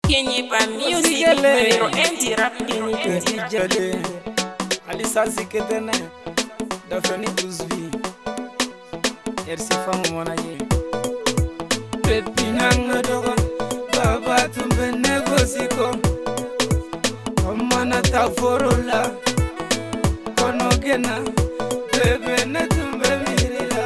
Kenny pa music, pero anti rap Kenny Jale Alisa ziketene Dafeni tuzvi Ersi famu mwana ye Pepi nanga doga Baba tumbe negosiko Omana taforola Kono gena Bebe ne tumbe mirila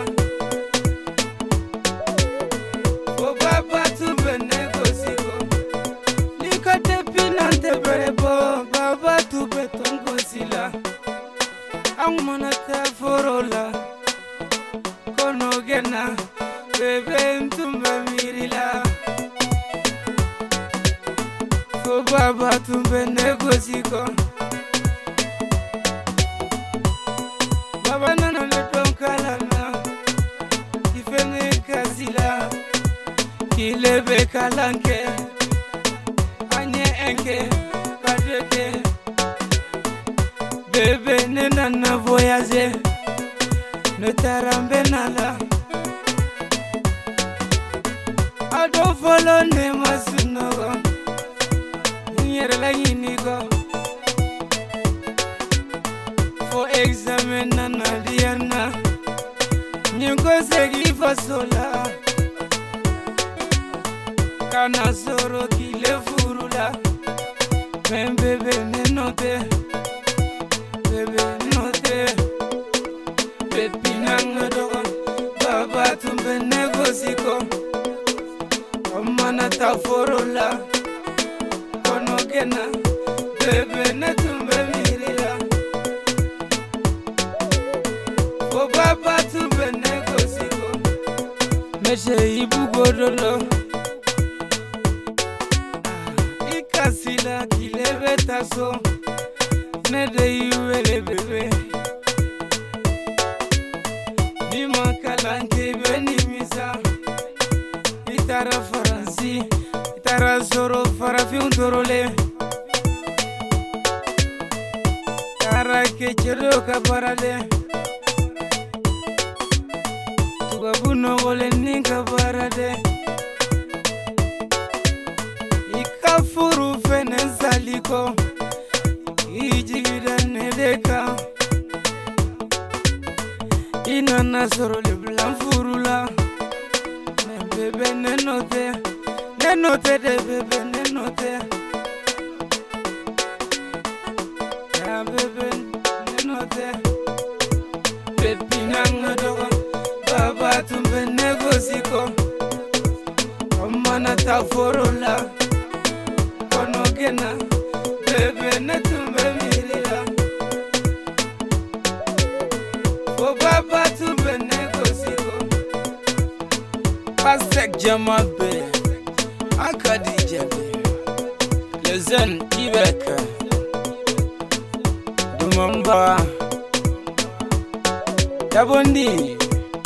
O baba tumbe negosiko Lika tepi nante berebo Baba tumbe tongosila Omana taforola Kono gena Bebe tumbe mirila O baba tumbe negosiko Baba nana le donkalana Kifene kasila Kilebe kalanke Anye enke Kadeke Bebe nena na voyage Ne tarambe nala I don't follow ne masunogo Nyere la yinigo For examen nana diana Nyungo segi fasola Kana soro kile furula Men bebe ne note Bebe note Pepi nanga dogo Baba tumbe negosiko Omana taforola Kono gena Bebe ne tumbe mirila O baba tumbe negosiko Meshe ibu godolo Ikasila kilebe taso Nede iwele bebe Nima kalanke beni misa Itara faransi Itara zoro farafi undorole Tara kechero kabarale Tubabu no wole ninka barade Ikafuru fene zaliko Ijigida nedeka Inana soro le blan furula Bebe nenote de bebe nenote Ya bebe nenote Pepi nanga doga Baba tumbe negosiko Omana taforola Kono gena Bebe ne tumbe mirila O baba tumbe negosiko Pasek Jamabe Akadi Jabe Lezen Ibeka Dumamba Dabondi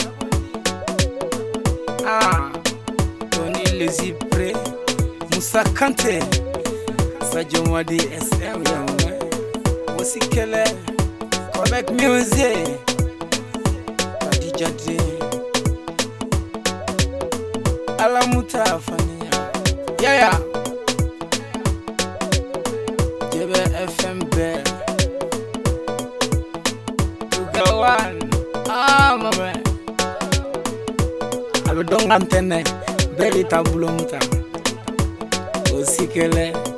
Tony Lezipre Musa Kante Sajomadi SM Yamwe Wosikele Quebec Music Kadijade Alamuta Fania Yeah Jebe FM Bell Tugawan mama Aludong antenne Beli tabulo muta Osikele